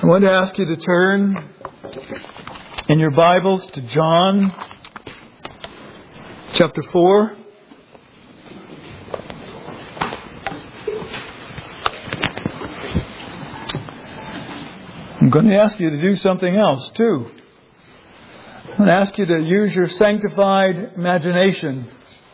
I want to ask you to turn in your Bibles to John chapter 4. I'm going to ask you to do something else too. I'm going to ask you to use your sanctified imagination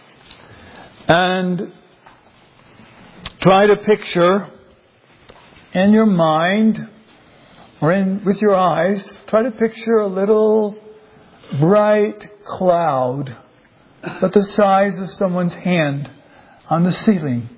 and try to picture in your mind or with your eyes, try to picture a little bright cloud about the size of someone's hand on the ceiling.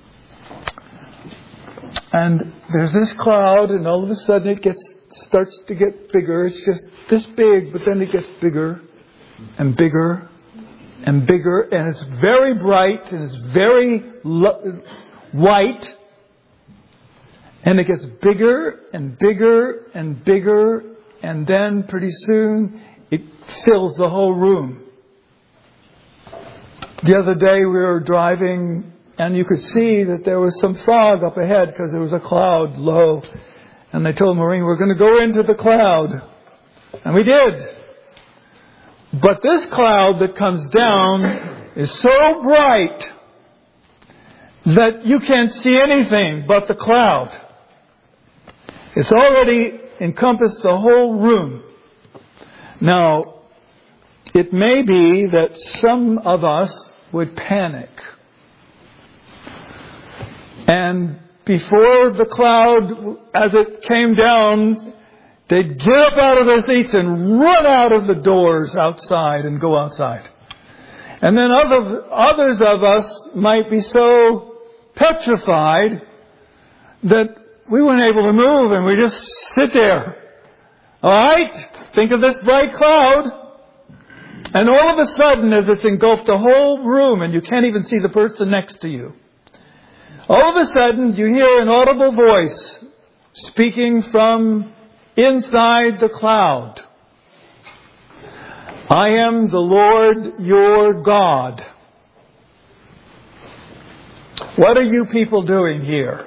And there's this cloud, and all of a sudden it starts to get bigger. It's just this big, but then it gets bigger and bigger and bigger, and it's very bright and it's very white. And it gets bigger and bigger and bigger, and then pretty soon it fills the whole room. The other day we were driving, and you could see that there was some fog up ahead because there was a cloud low. And they told Maureen, we're going to go into the cloud. And we did. But this cloud that comes down is so bright that you can't see anything but the cloud. It's already encompassed the whole room. Now, it may be that some of us would panic. And before the cloud, as it came down, they'd get up out of their seats and run out of the doors outside and go outside. And then others of us might be so petrified that we weren't able to move, and we just sit there. All right? Think of this bright cloud. And all of a sudden, as it's engulfed the whole room, and you can't even see the person next to you, all of a sudden, you hear an audible voice speaking from inside the cloud. I am the Lord your God. What are you people doing here?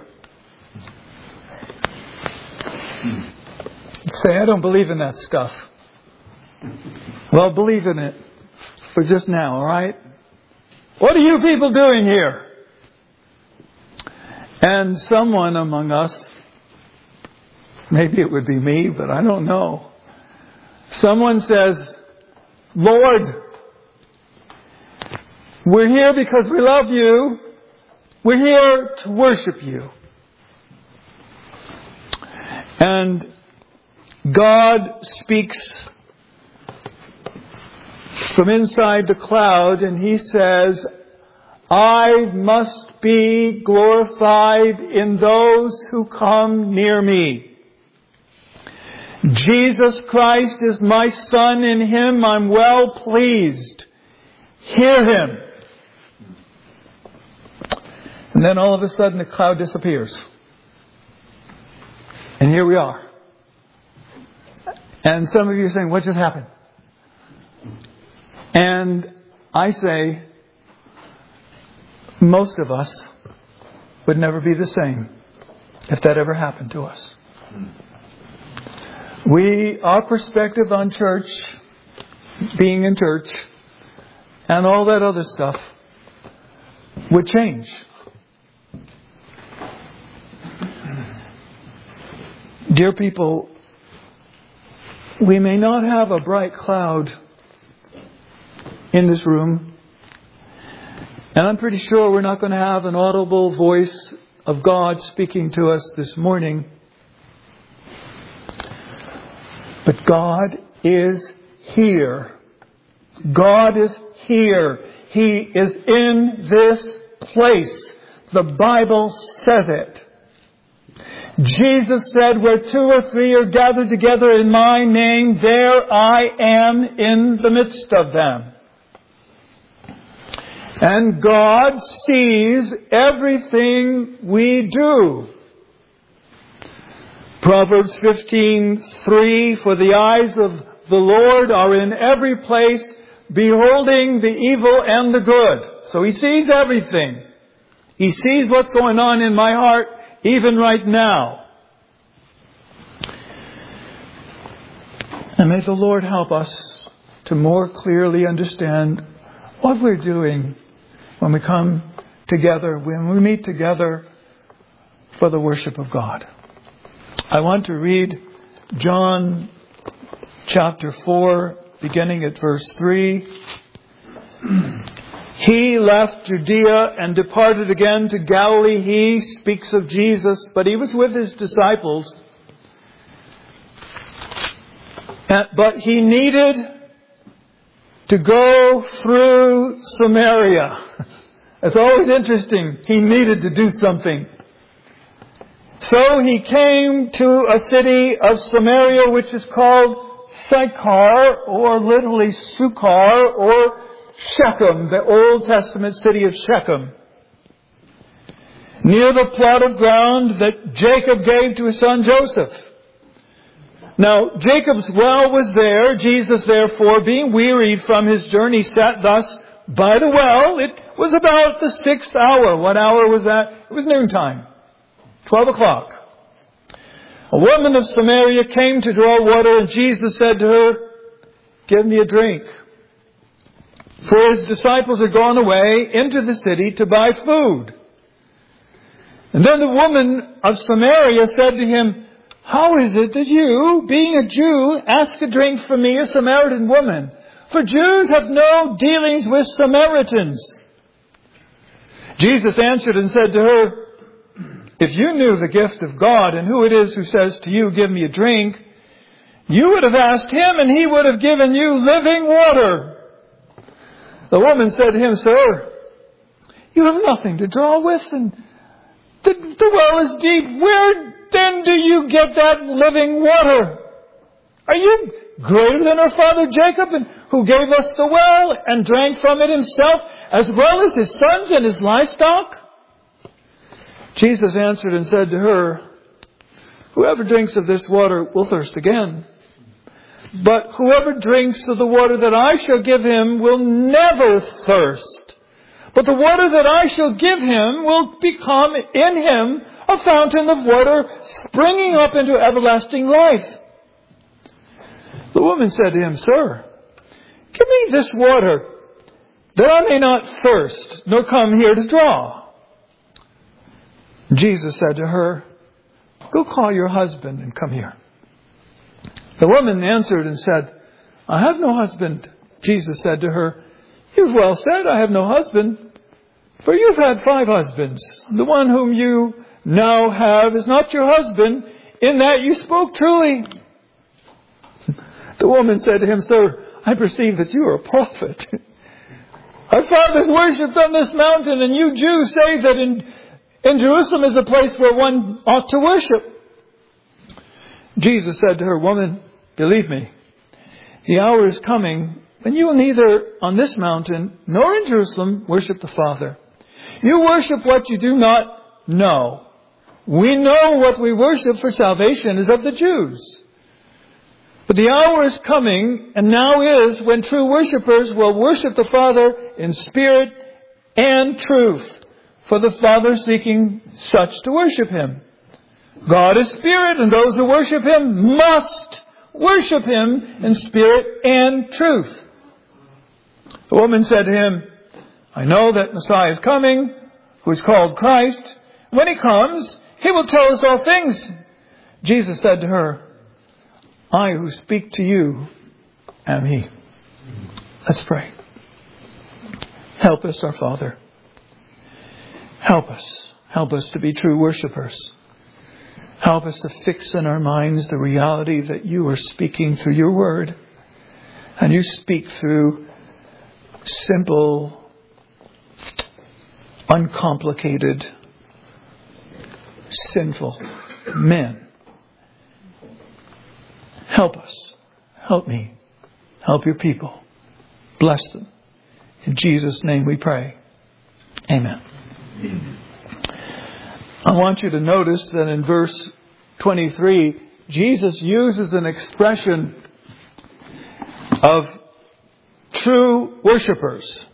Say, I don't believe in that stuff. Well, believe in it for just now, all right? What are you people doing here? And someone among us, maybe it would be me, but I don't know. Someone says, Lord, we're here because we love you. We're here to worship you. And God speaks from inside the cloud, and He says, I must be glorified in those who come near me. Jesus Christ is my Son. In Him I'm well pleased. Hear Him. And then all of a sudden the cloud disappears. And here we are. And some of you are saying, what just happened? And I say, most of us would never be the same if that ever happened to us. Our perspective on church, being in church, and all that other stuff would change. Dear people, we may not have a bright cloud in this room, and I'm pretty sure we're not going to have an audible voice of God speaking to us this morning. But God is here. God is here. He is in this place. The Bible says it. Jesus said, where two or three are gathered together in my name, there I am in the midst of them. And God sees everything we do. Proverbs 15:3, for the eyes of the Lord are in every place, beholding the evil and the good. So He sees everything. He sees what's going on in my heart, even right now. And may the Lord help us to more clearly understand what we're doing when we come together, when we meet together for the worship of God. I want to read John chapter 4, beginning at verse 3. He left Judea and departed again to Galilee. He speaks of Jesus, but he was with his disciples. But he needed to go through Samaria. It's always interesting. He needed to do something. So he came to a city of Samaria, which is called Sychar, or literally Sukar, or Shechem, the Old Testament city of Shechem, near the plot of ground that Jacob gave to his son Joseph. Now, Jacob's well was there. Jesus, therefore, being wearied from his journey, sat thus by the well. It was about the 6th hour. What hour was that? It was noontime. 12 o'clock. A woman of Samaria came to draw water, and Jesus said to her, "Give me a drink." For his disciples had gone away into the city to buy food. And then the woman of Samaria said to him, "How is it that you, being a Jew, ask a drink from me, a Samaritan woman? For Jews have no dealings with Samaritans." Jesus answered and said to her, "If you knew the gift of God and who it is who says to you, 'Give me a drink,' you would have asked him and he would have given you living water." The woman said to him, "Sir, you have nothing to draw with, and the well is deep. Where then do you get that living water? Are you greater than our father Jacob, and who gave us the well and drank from it himself, as well as his sons and his livestock?" Jesus answered and said to her, "Whoever drinks of this water will thirst again. But whoever drinks of the water that I shall give him will never thirst. But the water that I shall give him will become in him a fountain of water springing up into everlasting life." The woman said to him, "Sir, give me this water, that I may not thirst, nor come here to draw." Jesus said to her, "Go call your husband and come here." The woman answered and said, "I have no husband." Jesus said to her, "You've well said, 'I have no husband,' for you've had 5 husbands. The one whom you now have is not your husband. In that you spoke truly." The woman said to him, "Sir, I perceive that you are a prophet. Our fathers worshipped on this mountain, and you Jews say that in Jerusalem is a place where one ought to worship." Jesus said to her, "Woman, believe me, the hour is coming when you will neither on this mountain nor in Jerusalem worship the Father. You worship what you do not know. We know what we worship, for salvation is of the Jews. But the hour is coming, and now is, when true worshippers will worship the Father in spirit and truth, for the Father is seeking such to worship him. God is spirit, and those who worship him must worship him in spirit and truth." The woman said to him, "I know that Messiah is coming, who is called Christ. When he comes, he will tell us all things." Jesus said to her, "I who speak to you am he." Let's pray. Help us, our Father. Help us. Help us to be true worshipers. Help us to fix in our minds the reality that you are speaking through your word. And you speak through simple, uncomplicated, sinful men. Help us. Help me. Help your people. Bless them. In Jesus' name we pray. Amen. I want you to notice that in verse 23, Jesus uses an expression of true worshipers.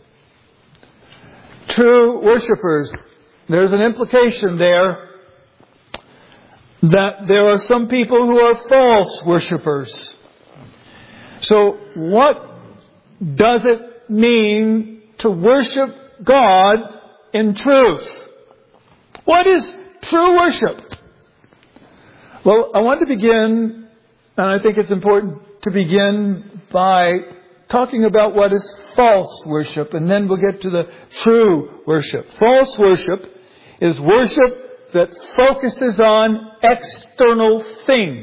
True worshipers. There's an implication there that there are some people who are false worshipers. So what does it mean to worship God in truth? What is true worship? Well, I want to begin, and I think it's important to begin by talking about what is false worship, and then we'll get to the true worship. False worship is worship that focuses on external things.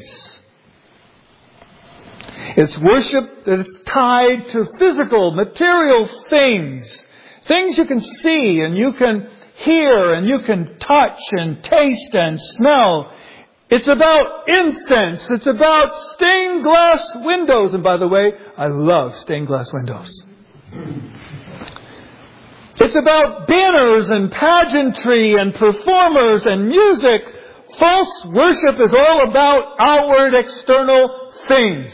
It's worship that is tied to physical, material things. Things you can see and you can hear and you can touch and taste and smell. It's about incense. It's about stained glass windows. And by the way, I love stained glass windows. It's about banners and pageantry and performers and music. False worship is all about outward, external things.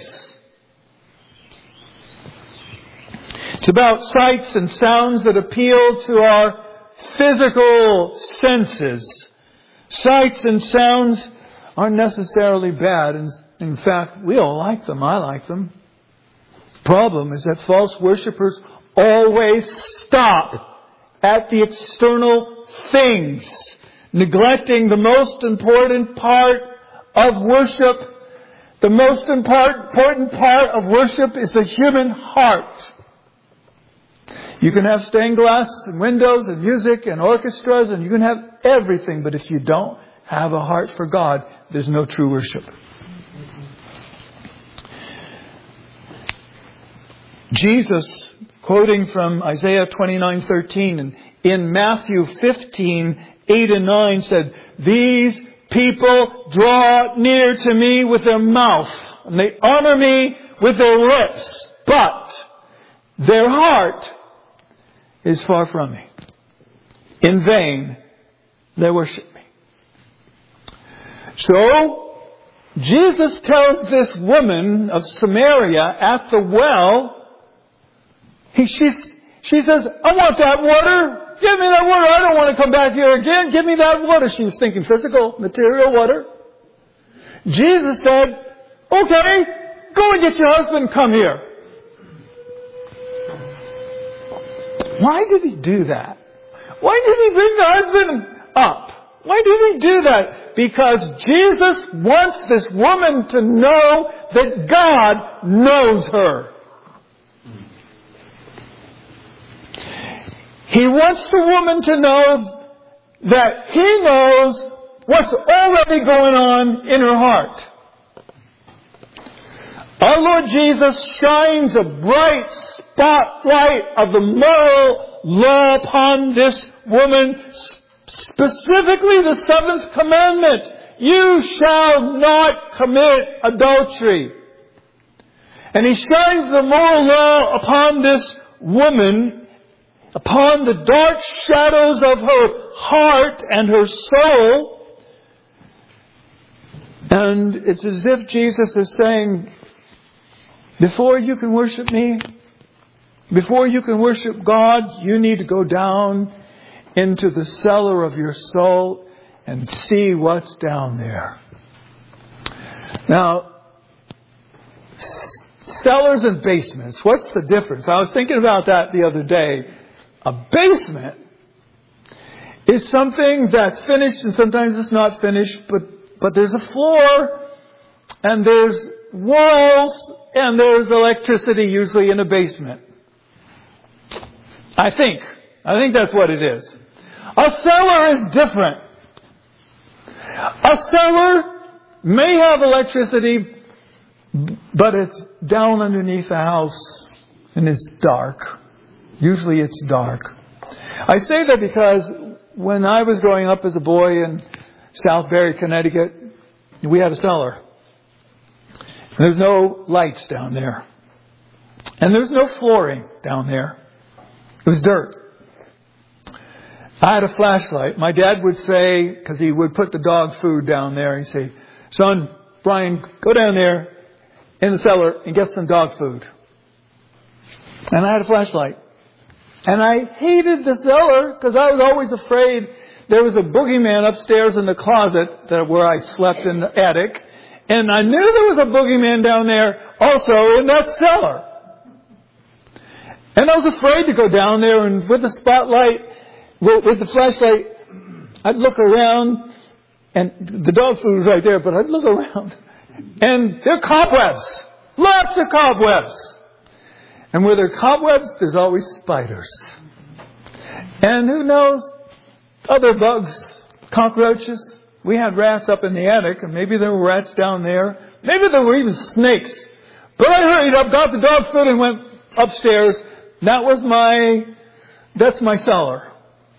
It's about sights and sounds that appeal to our physical senses. Sights and sounds aren't necessarily bad. In fact, we all like them. I like them. The problem is that false worshippers always stop at the external things, neglecting the most important part of worship. The most important part of worship is the human heart. You can have stained glass and windows and music and orchestras, and you can have everything, but if you don't have a heart for God, there's no true worship. Jesus, quoting from Isaiah 29:13 and in Matthew 15:8 and 9 said, "These people draw near to me with their mouth, and they honor me with their lips, but their heart is far from me. In vain they worship me." So, Jesus tells this woman of Samaria at the well, she says, "I want that water. Give me that water. I don't want to come back here again. Give me that water." She was thinking physical, material water. Jesus said, "Okay, go and get your husband. Come here." Why did he do that? Why did he bring the husband up? Why did he do that? Because Jesus wants this woman to know that God knows her. He wants the woman to know that He knows what's already going on in her heart. Our Lord Jesus shines a bright spotlight of the moral law upon this woman, specifically the seventh commandment. You shall not commit adultery. And He shines the moral law upon this woman, upon the dark shadows of her heart and her soul. And it's as if Jesus is saying, before you can worship me, before you can worship God, you need to go down into the cellar of your soul and see what's down there. Now, cellars and basements, what's the difference? I was thinking about that the other day. A basement is something that's finished and sometimes it's not finished, but there's a floor and there's walls and there's electricity usually in a basement. I think that's what it is. A cellar is different. A cellar may have electricity, but it's down underneath the house and it's dark. Usually it's dark. I say that because when I was growing up as a boy in Southbury, Connecticut, we had a cellar. There's no lights down there. And there's no flooring down there. It was dirt. I had a flashlight. My dad would say, because he would put the dog food down there, he'd say, "Son, Brian, go down there in the cellar and get some dog food." And I had a flashlight. And I hated the cellar because I was always afraid there was a boogeyman upstairs in the closet where I slept in the attic. And I knew there was a boogeyman down there also in that cellar. And I was afraid to go down there, and with the spotlight, with the flashlight, I'd look around, and the dog food was right there, but I'd look around, and there are cobwebs. Lots of cobwebs. And where there are cobwebs, there's always spiders. And who knows, other bugs, cockroaches. We had rats up in the attic, and maybe there were rats down there. Maybe there were even snakes. But I hurried up, got the dog food, and went upstairs. That's my cellar.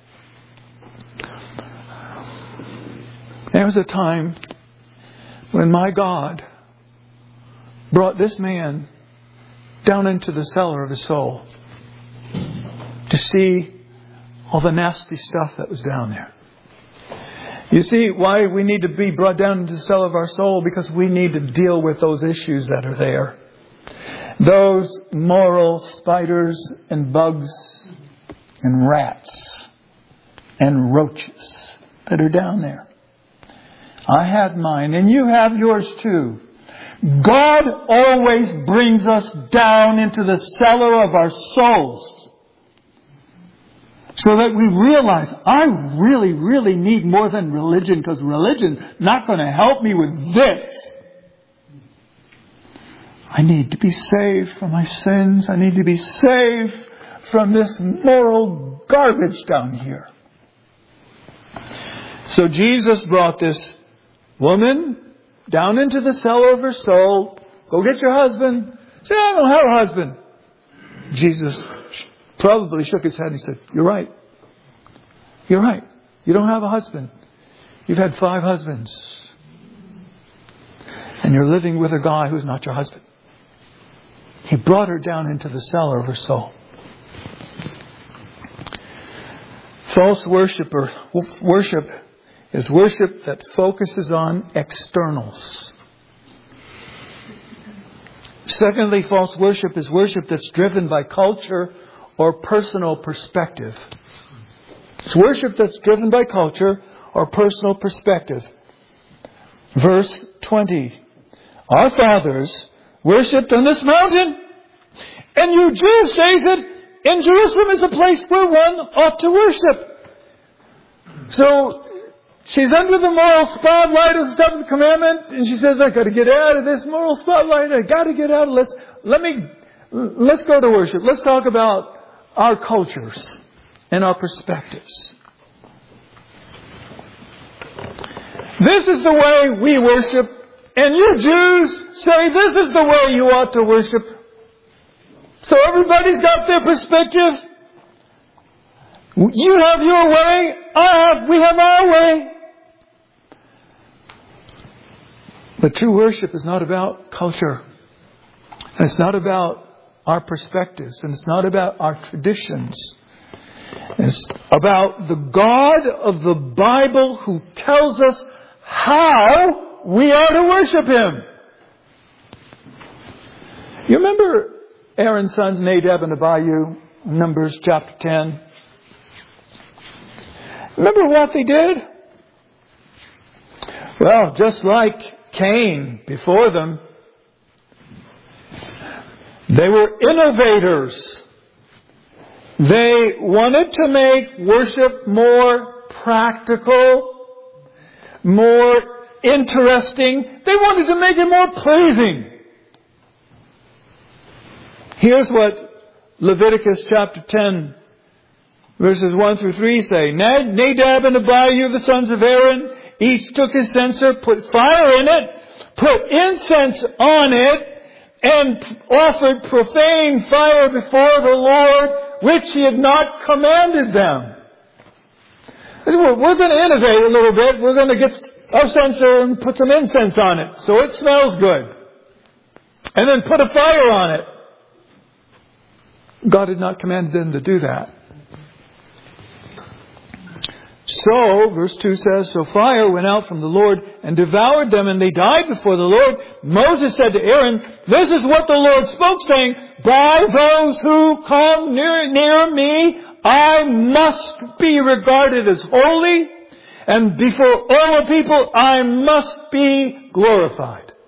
There was a time when my God brought this man down into the cellar of his soul to see all the nasty stuff that was down there. You see why we need to be brought down into the cellar of our soul? Because we need to deal with those issues that are there. Those moral spiders and bugs and rats and roaches that are down there. I had mine, and you have yours too. God always brings us down into the cellar of our souls so that we realize I really, really need more than religion, because religion's not going to help me with this. I need to be saved from my sins. I need to be saved from this moral garbage down here. So Jesus brought this woman down into the cellar of her soul. Go get your husband. She said, I don't have a husband. Jesus probably shook his head and said, you're right. You're right. You don't have a husband. You've had 5 husbands. And you're living with a guy who's not your husband. He brought her down into the cellar of her soul. False worship is worship that focuses on externals. Secondly, false worship is worship that's driven by culture or personal perspective. It's worship that's driven by culture or personal perspective. Verse 20. Our fathers worshipped on this mountain, and you Jews say that in Jerusalem is a place where one ought to worship. So she's under the moral spotlight of the 7th commandment, and she says, I got to get out of this moral spotlight. I got to get out of this. Let's go to worship. Let's talk about our cultures and our perspectives. This is the way we worship, and you Jews say this is the way you ought to worship. So everybody's got their perspective. You have your way. We have our way. But true worship is not about culture. And it's not about our perspectives. And it's not about our traditions. It's about the God of the Bible who tells us how we are to worship Him. You remember Aaron's sons Nadab and Abihu, Numbers chapter 10? Remember what they did? Well, just like Cain before them, they were innovators. They wanted to make worship more practical, more interesting. They wanted to make it more pleasing. Here's what Leviticus chapter 10 verses 1 through 3 say. Nadab and Abihu, the sons of Aaron, each took his censer, put fire in it, put incense on it, and offered profane fire before the Lord, which He had not commanded them. We're going to innovate a little bit. We're going to get our censer and put some incense on it so it smells good. And then put a fire on it. God had not commanded them to do that. So, verse 2 says, so fire went out from the Lord and devoured them, and they died before the Lord. Moses said to Aaron, this is what the Lord spoke, saying, by those who come near me, I must be regarded as holy, and before all the people, I must be glorified.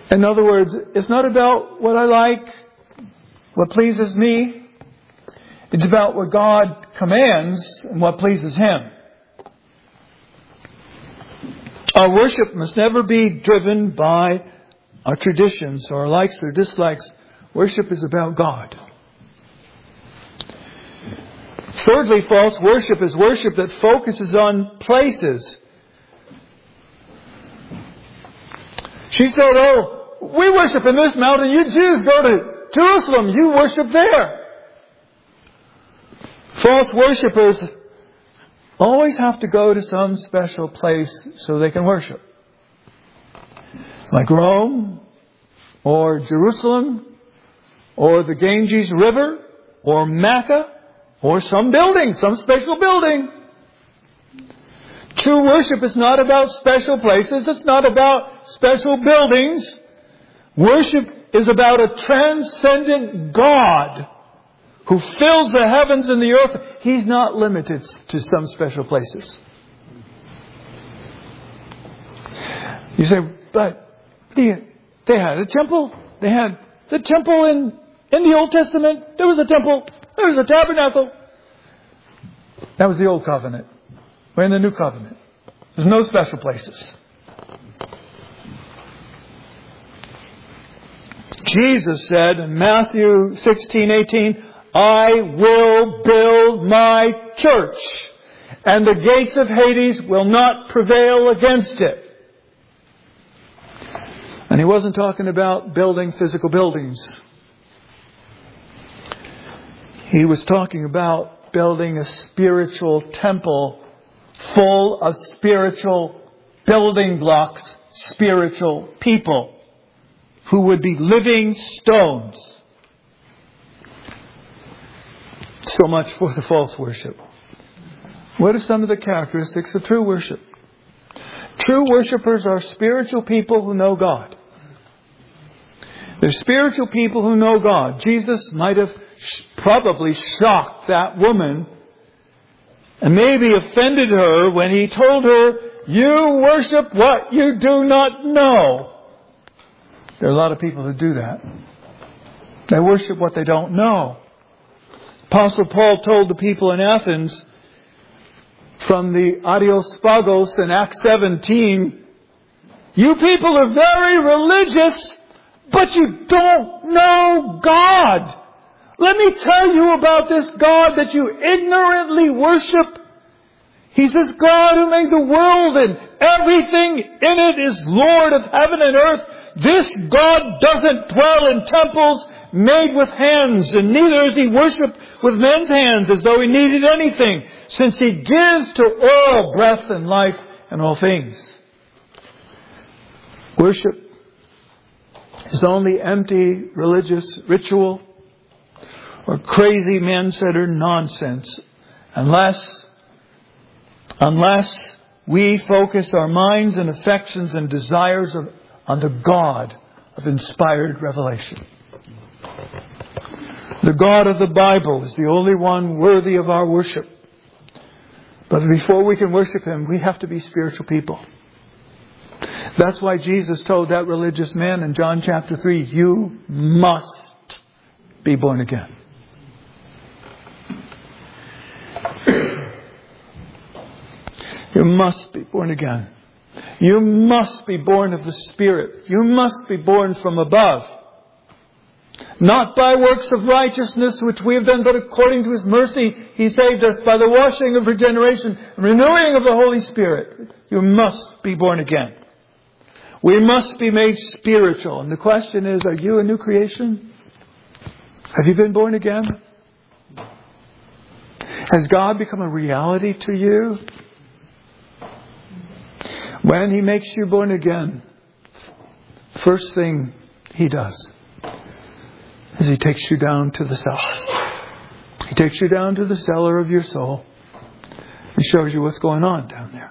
In other words, it's not about what I like, what pleases me. It's about what God commands and what pleases Him. Our worship must never be driven by our traditions or our likes or dislikes. Worship is about God. Thirdly, false worship is worship that focuses on places. She said, "Oh, we worship in this mountain. You Jews go to Jerusalem. You worship there." False worshippers always have to go to some special place so they can worship. Like Rome, or Jerusalem, or the Ganges River, or Mecca, or some building, some special building. True worship is not about special places. It's not about special buildings. Worship is about a transcendent God who fills the heavens and the earth. He's not limited to some special places. You say, but they had a temple. They had the temple in the Old Testament. There was a temple. There was a tabernacle. That was the Old Covenant. We're in the New Covenant. There's no special places. Jesus said in Matthew 16:18, "I will build my church, and the gates of Hades will not prevail against it." And He wasn't talking about building physical buildings. He was talking about building a spiritual temple full of spiritual building blocks, spiritual people who would be living stones. So much for the false worship. What are some of the characteristics of true worship? True worshippers are spiritual people who know God. They're spiritual people who know God. Jesus might have probably shocked that woman and maybe offended her when He told her, "You worship what you do not know." There are a lot of people who do that. They worship what they don't know. Apostle Paul told the people in Athens from the Areospagos in Acts 17, "You people are very religious, but you don't know God. Let me tell you about this God that you ignorantly worship. He's this God who made the world and everything in it is Lord of heaven and earth. This God doesn't dwell in temples made with hands, and neither is He worshipped with men's hands as though He needed anything, since He gives to all breath and life and all things." Worship is only empty religious ritual or crazy man-centered nonsense unless we focus our minds and affections and desires on the God of inspired revelation. The God of the Bible is the only one worthy of our worship. But before we can worship Him, we have to be spiritual people. That's why Jesus told that religious man in John chapter 3, "You must be born again." You must be born again. You must be born of the Spirit. You must be born from above. Not by works of righteousness which we have done, but according to His mercy He saved us by the washing of regeneration and renewing of the Holy Spirit. You must be born again. We must be made spiritual. And the question is, are you a new creation? Have you been born again? Has God become a reality to you? When He makes you born again, first thing He does is He takes you down to the cellar. He takes you down to the cellar of your soul and shows you what's going on down there.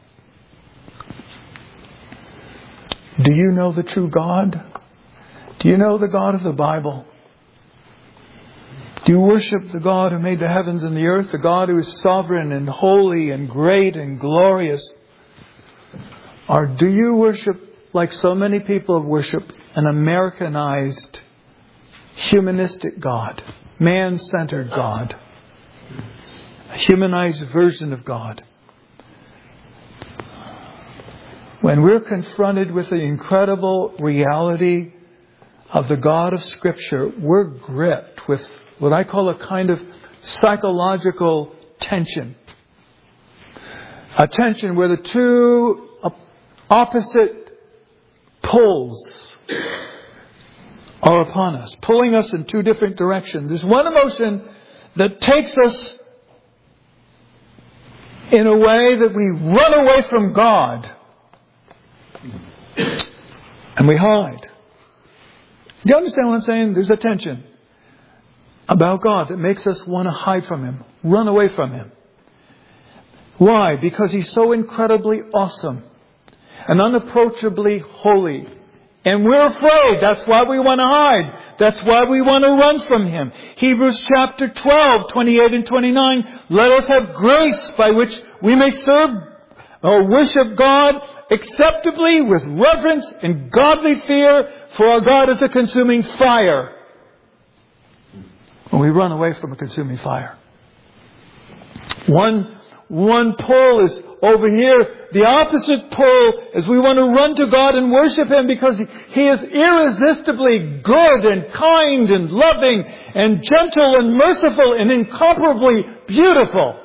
Do you know the true God? Do you know the God of the Bible? Do you worship the God who made the heavens and the earth, the God who is sovereign and holy and great and glorious? Or do you worship like so many people have worshipped, an Americanized, humanistic God, man-centered God, a humanized version of God. When we're confronted with the incredible reality of the God of Scripture, we're gripped with what I call a kind of psychological tension. A tension where the two opposite pulls are upon us, pulling us in two different directions. There's one emotion that takes us in a way that we run away from God and we hide. Do you understand what I'm saying? There's a tension about God that makes us want to hide from Him, run away from Him. Why? Because He's so incredibly awesome and unapproachably holy. And we're afraid. That's why we want to hide. That's why we want to run from Him. Hebrews chapter 12, 28 and 29. Let us have grace by which we may serve or worship God acceptably with reverence and godly fear, for our God is a consuming fire. When we run away from a consuming fire. One pull is over here. The opposite pull is we want to run to God and worship Him because He is irresistibly good and kind and loving and gentle and merciful and incomparably beautiful.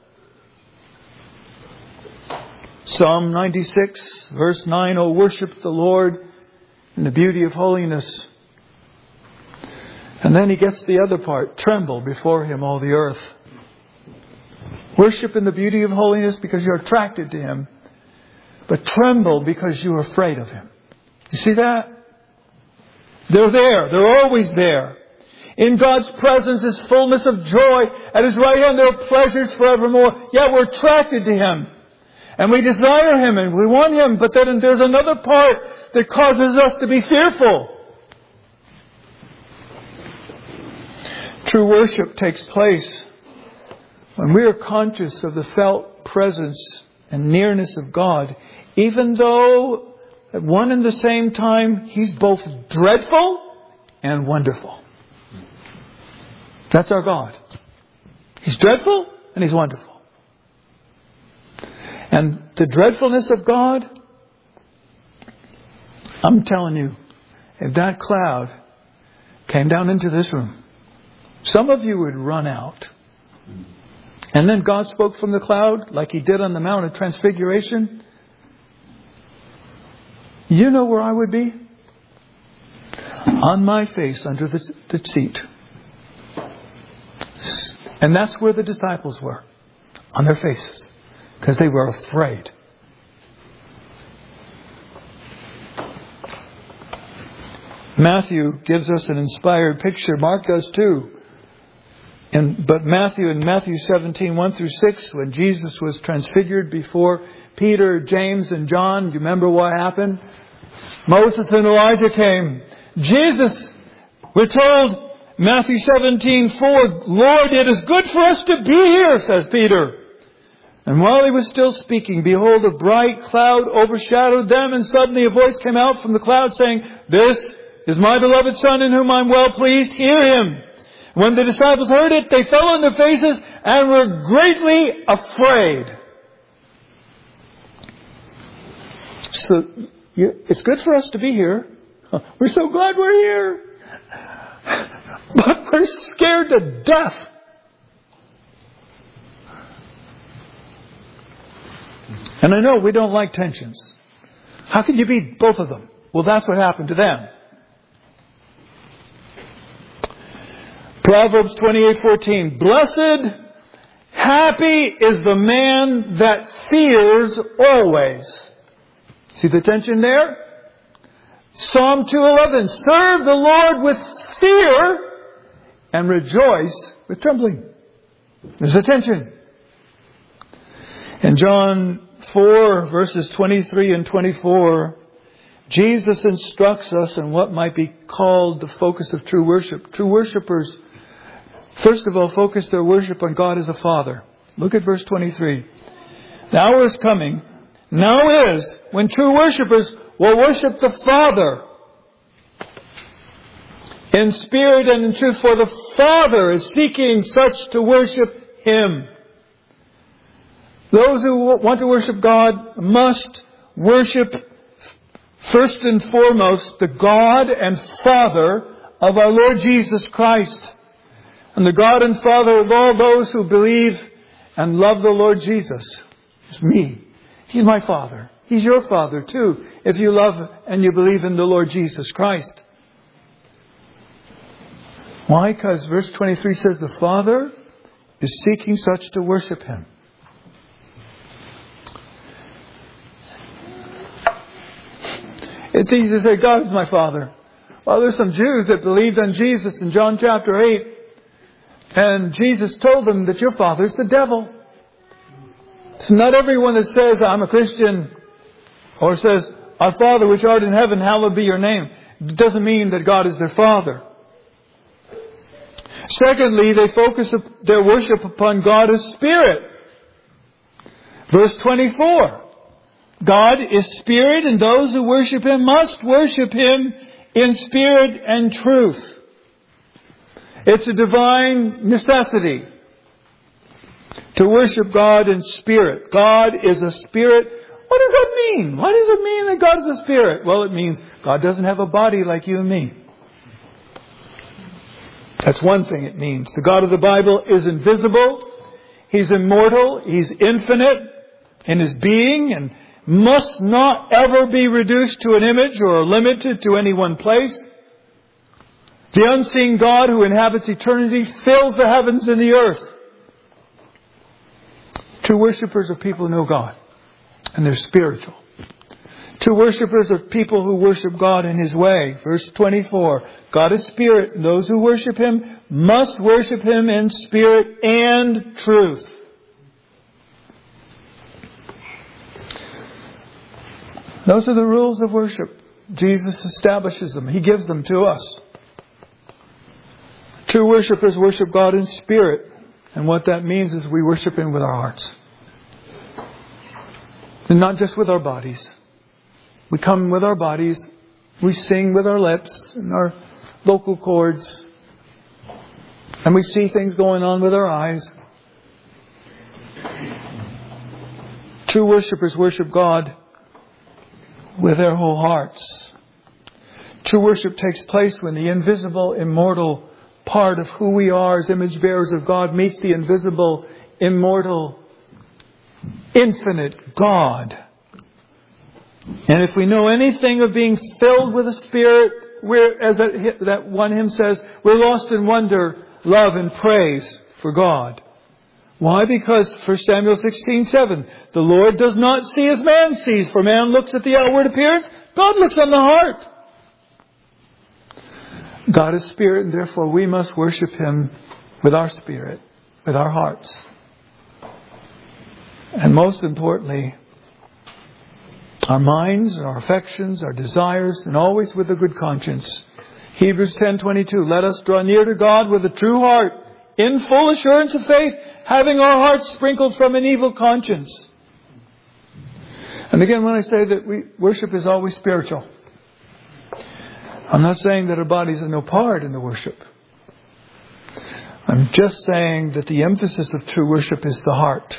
Psalm 96, verse 9, O worship the Lord in the beauty of holiness. And then he gets the other part. Tremble before Him, all the earth. Worship in the beauty of holiness because you're attracted to Him. But tremble because you're afraid of Him. You see that? They're there. They're always there. In God's presence is fullness of joy. At His right hand there are pleasures forevermore. Yet we're attracted to Him. And we desire Him and we want Him. But then there's another part that causes us to be fearful. True worship takes place when we are conscious of the felt presence and nearness of God, even though at one and the same time He's both dreadful and wonderful. That's our God. He's dreadful and He's wonderful. And the dreadfulness of God, I'm telling you, if that cloud came down into this room, some of you would run out. And then God spoke from the cloud like He did on the Mount of Transfiguration. You know where I would be? On my face under the seat. And that's where the disciples were. On their faces. Because they were afraid. Matthew gives us an inspired picture. Mark does too. But Matthew, in Matthew 17, 1 through 6, when Jesus was transfigured before Peter, James, and John, you remember what happened? Moses and Elijah came. Jesus, we're told, Matthew 17, 4, Lord, it is good for us to be here, says Peter. And while he was still speaking, behold, a bright cloud overshadowed them, and suddenly a voice came out from the cloud saying, This is my beloved Son in whom I am well pleased. Hear Him. When the disciples heard it, they fell on their faces and were greatly afraid. So, it's good for us to be here. We're so glad we're here. But we're scared to death. And I know we don't like tensions. How can you be both of them? Well, that's what happened to them. Proverbs 28:14. Blessed, happy is the man that fears always. See the tension there? Psalm 2:11. Serve the Lord with fear and rejoice with trembling. There's a tension. In John 4, verses 23 and 24, Jesus instructs us in what might be called the focus of true worship. True worshipers, first of all, focus their worship on God as a Father. Look at verse 23. The hour is coming, now is, when true worshipers will worship the Father in spirit and in truth, for the Father is seeking such to worship Him. Those who want to worship God must worship first and foremost the God and Father of our Lord Jesus Christ. And the God and Father of all those who believe and love the Lord Jesus is me. He's my Father. He's your Father too, if you love and you believe in the Lord Jesus Christ. Why? Because verse 23 says the Father is seeking such to worship Him. It's easy to say, God is my Father. Well, there's some Jews that believed on Jesus in John chapter 8. And Jesus told them that your father is the devil. It's not everyone that says, I'm a Christian, or says, Our Father which art in heaven, hallowed be your name. It doesn't mean that God is their Father. Secondly, they focus their worship upon God as Spirit. Verse 24. God is Spirit, and those who worship Him must worship Him in spirit and truth. It's a divine necessity to worship God in spirit. God is a spirit. What does that mean? What does it mean that God is a spirit? Well, it means God doesn't have a body like you and me. That's one thing it means. The God of the Bible is invisible. He's immortal. He's infinite in His being and must not ever be reduced to an image or limited to any one place. The unseen God who inhabits eternity fills the heavens and the earth. True worshippers are people who know God, and they're spiritual. True worshippers are people who worship God in His way. Verse 24, God is Spirit, and those who worship Him must worship Him in spirit and truth. Those are the rules of worship. Jesus establishes them. He gives them to us. True worshippers worship God in spirit. And what that means is we worship Him with our hearts. And not just with our bodies. We come with our bodies. We sing with our lips and our vocal cords. And we see things going on with our eyes. True worshippers worship God with their whole hearts. True worship takes place when the invisible, immortal part of who we are as image bearers of God meets the invisible, immortal, infinite God. And if we know anything of being filled with the Spirit, we're, as that one hymn says, we're lost in wonder, love and praise for God. Why? Because 1 Samuel 16:7, the Lord does not see as man sees, for man looks at the outward appearance, God looks on the heart. God is Spirit, and therefore we must worship Him with our spirit, with our hearts. And most importantly, our minds, our affections, our desires, and always with a good conscience. Hebrews 10:22, let us draw near to God with a true heart, in full assurance of faith, having our hearts sprinkled from an evil conscience. And again, when I say that worship is always spiritual, I'm not saying that our bodies have no part in the worship. I'm just saying that the emphasis of true worship is the heart,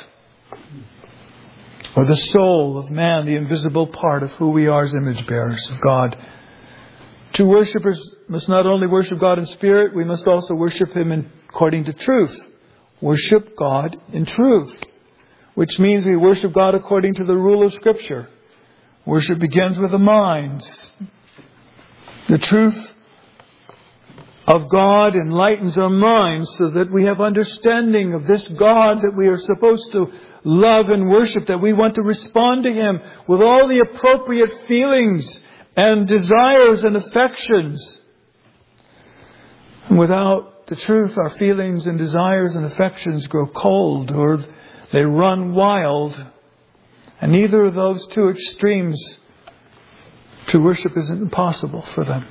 or the soul of man, the invisible part of who we are as image bearers of God. True worshippers must not only worship God in spirit, we must also worship Him according to truth. Worship God in truth, which means we worship God according to the rule of Scripture. Worship begins with the mind. The truth of God enlightens our minds so that we have understanding of this God that we are supposed to love and worship, that we want to respond to Him with all the appropriate feelings and desires and affections. And without the truth, our feelings and desires and affections grow cold, or they run wild. And neither of those two extremes, true worship isn't possible for them.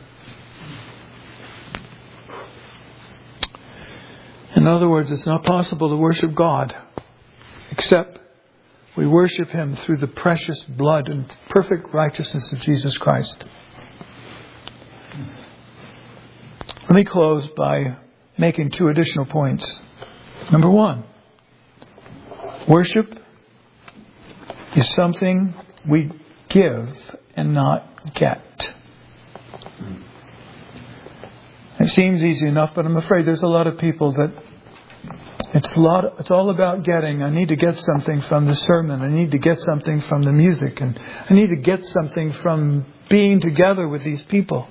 In other words, it's not possible to worship God except we worship Him through the precious blood and perfect righteousness of Jesus Christ. Let me close by making 2 additional points. Number 1, worship is something we give and not get. It seems easy enough, but I'm afraid there's a lot of people that it's all about getting. I need to get something from the sermon. I need to get something from the music. And I need to get something from being together with these people.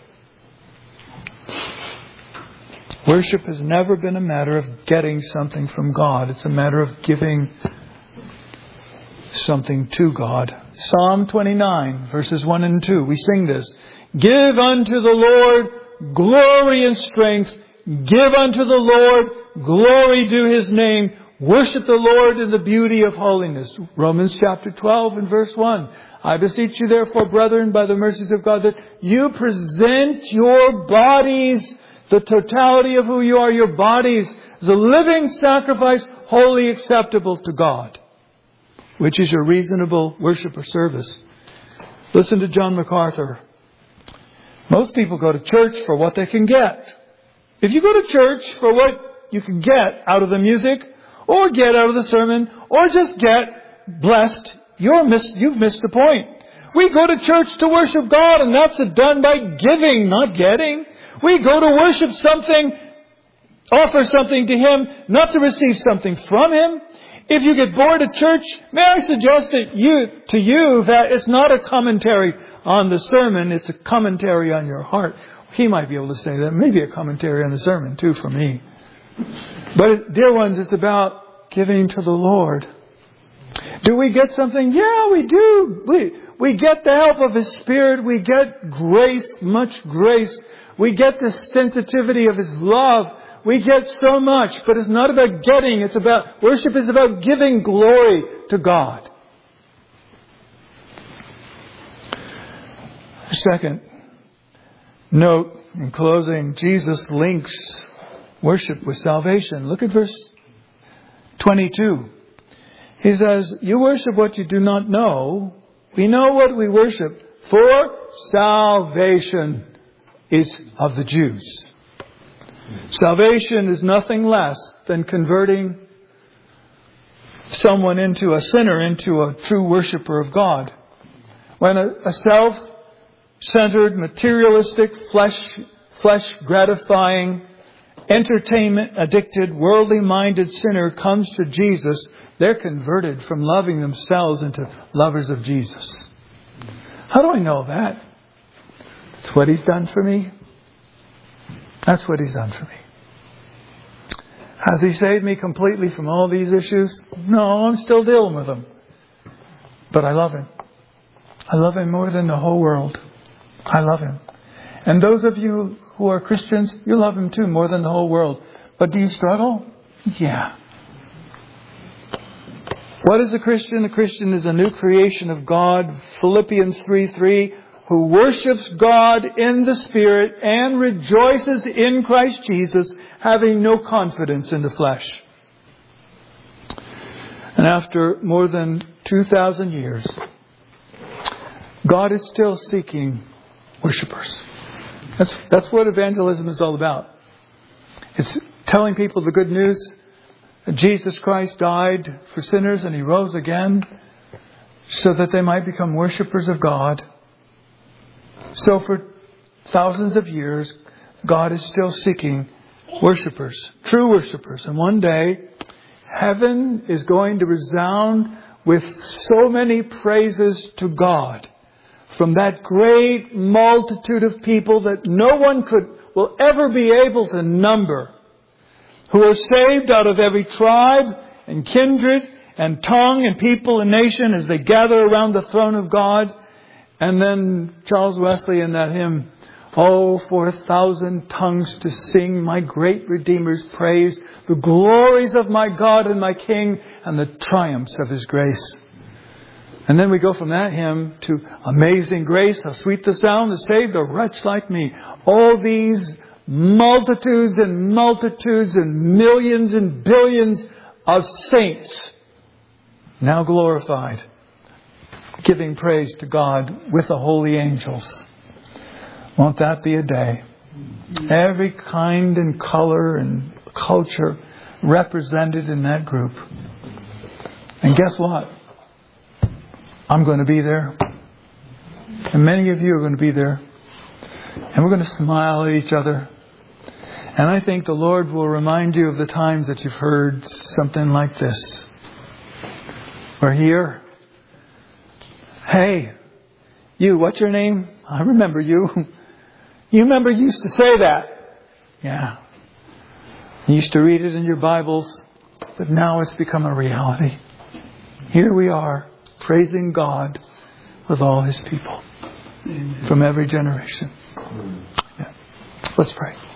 Worship has never been a matter of getting something from God. It's a matter of giving something to God. Psalm 29, verses 1 and 2. We sing this. Give unto the Lord glory and strength. Give unto the Lord glory due His name. Worship the Lord in the beauty of holiness. Romans chapter 12 and verse 1. I beseech you therefore, brethren, by the mercies of God, that you present your bodies, the totality of who you are, your bodies, as a living sacrifice, wholly acceptable to God, which is your reasonable worship or service. Listen to John MacArthur. Most people go to church for what they can get. If you go to church for what you can get out of the music, or get out of the sermon, or just get blessed, you've missed the point. We go to church to worship God, and that's done by giving, not getting. We go to worship something, offer something to Him, not to receive something from Him. If you get bored at church, may I suggest to you that it's not a commentary on the sermon, it's a commentary on your heart. He might be able to say that. Maybe a commentary on the sermon too for me. But dear ones, it's about giving to the Lord. Do we get something? Yeah, we do. We get the help of His Spirit. We get grace, much grace. We get the sensitivity of His love. We get so much, but it's not about getting. Worship is about giving glory to God. Second, note in closing, Jesus links worship with salvation. Look at verse 22. He says, you worship what you do not know. We know what we worship, for salvation is of the Jews. Salvation is nothing less than converting someone into a sinner, into a true worshiper of God. When a self-centered, materialistic, flesh-gratifying, entertainment-addicted, worldly-minded sinner comes to Jesus, they're converted from loving themselves into lovers of Jesus. How do I know that? It's what He's done for me. That's what He's done for me. Has He saved me completely from all these issues? No, I'm still dealing with them. But I love Him. I love Him more than the whole world. I love Him. And those of you who are Christians, you love Him too, more than the whole world. But do you struggle? Yeah. What is a Christian? A Christian is a new creation of God. Philippians 3:3, who worships God in the Spirit and rejoices in Christ Jesus, having no confidence in the flesh. And after more than 2,000 years, God is still seeking worshipers. That's what evangelism is all about. It's telling people the good news that Jesus Christ died for sinners and He rose again so that they might become worshipers of God. So for thousands of years, God is still seeking worshipers, true worshipers. And one day, heaven is going to resound with so many praises to God from that great multitude of people that no one will ever be able to number, who are saved out of every tribe and kindred and tongue and people and nation as they gather around the throne of God. And then Charles Wesley in that hymn, oh, for 1,000 tongues to sing my great Redeemer's praise, the glories of my God and my King, and the triumphs of His grace. And then we go from that hymn to Amazing Grace, how sweet the sound that saved a wretch like me. All these multitudes and multitudes and millions and billions of saints now glorified, giving praise to God with the holy angels. Won't that be a day? Every kind and color and culture represented in that group. And guess what? I'm going to be there. And many of you are going to be there. And we're going to smile at each other. And I think the Lord will remind you of the times that you've heard something like this. We're here. Hey, you, what's your name? I remember you. You remember you used to say that. Yeah. You used to read it in your Bibles, but now it's become a reality. Here we are, praising God with all His people from every generation. Yeah. Let's pray.